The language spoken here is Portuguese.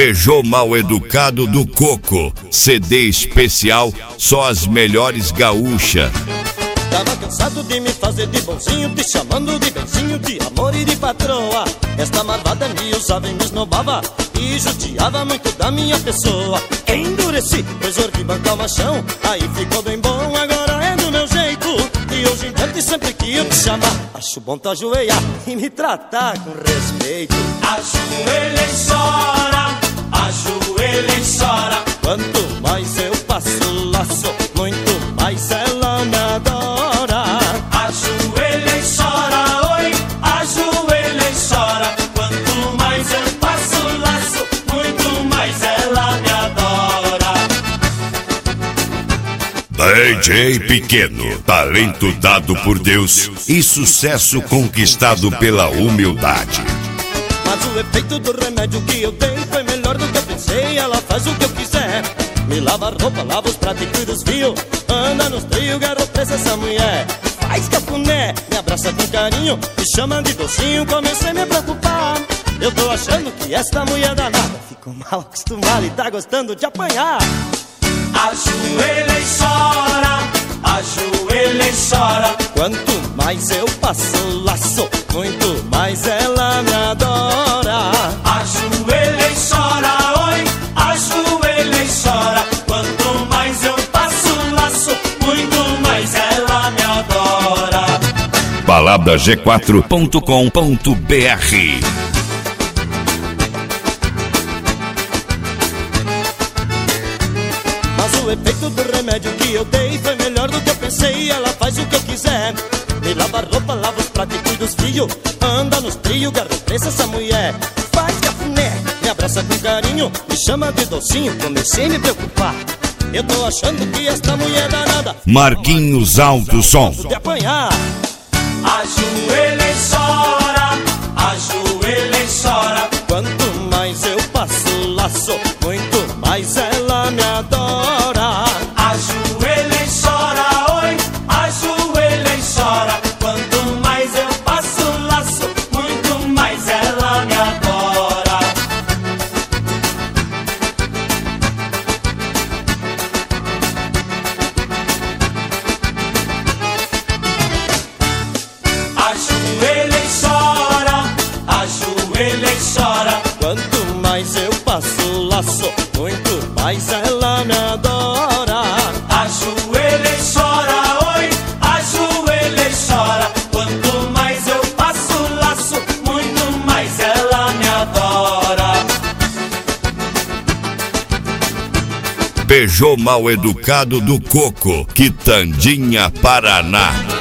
Beijou Mal Educado do Coco, CD especial, só as melhores gaúcha. Tava cansado de me fazer de bonzinho, te chamando de benzinho, de amor e de patroa. Esta malvada me usava e me esnobava e judiava muito da minha pessoa. Endureci, pois orgui bancar o machão, aí ficou bem bom, agora é do meu jeito. E hoje em diante sempre que eu te chamar, acho bom tu ajoelhar e me tratar com respeito. Ajoelha e chora, ajoelha e chora. Quanto mais eu passo laço, muito mais ela me adora. Ajoelha e chora, oi, ajoelha e chora. Quanto mais eu passo laço, muito mais ela me adora. DJ Pequeno, talento dado por Deus e sucesso conquistado pela humildade. Mas o efeito do remédio que eu dei foi melhor do que eu pensei. Ela faz o que eu quiser, me lava a roupa, lava os pratos e cuida dos fios. Anda nos trios, garro preço essa mulher. Faz cafuné, me abraça com carinho, me chama de docinho. Comecei a me preocupar, eu tô achando que esta mulher danada ficou mal acostumada e tá gostando de apanhar. Ajoelha e chora, ajoelha e chora. Quanto mais eu passo laço, muito mais ela me adora. Ajoelha e chora, oi, ajoelha e chora. Quanto mais eu passo laço, muito mais ela me adora. Palabrag4.com.br. Mas o efeito do remédio que eu dei foi melhor do que eu pensei. Ela faz o que eu quiser, me lava a roupa, lava os pratos e cuida dos filhos. Anda nos trios, garro preço essa mulher. Faz cafuné, me abraça com carinho, me chama de docinho. Comecei a me preocupar, eu tô achando que esta mulher danada Marquinhos Alto Som. de apanhar. Ajoelha e chora, ajoelha e chora. Quanto mais eu passo laço, muito mais ela me adora. Ajoelha e chora, oi, ajoelha e chora. Quanto mais eu passo laço, muito mais ela me adora. Ajoelha e chora, ajoelha e chora. Quanto mais eu passo laço, muito mais ela me adora. Ajoelha e chora, oi, ajoelha e chora. Quanto mais eu passo laço, muito mais ela me adora. Beijou Mal Educado do Coco, Quitandinha, Paraná.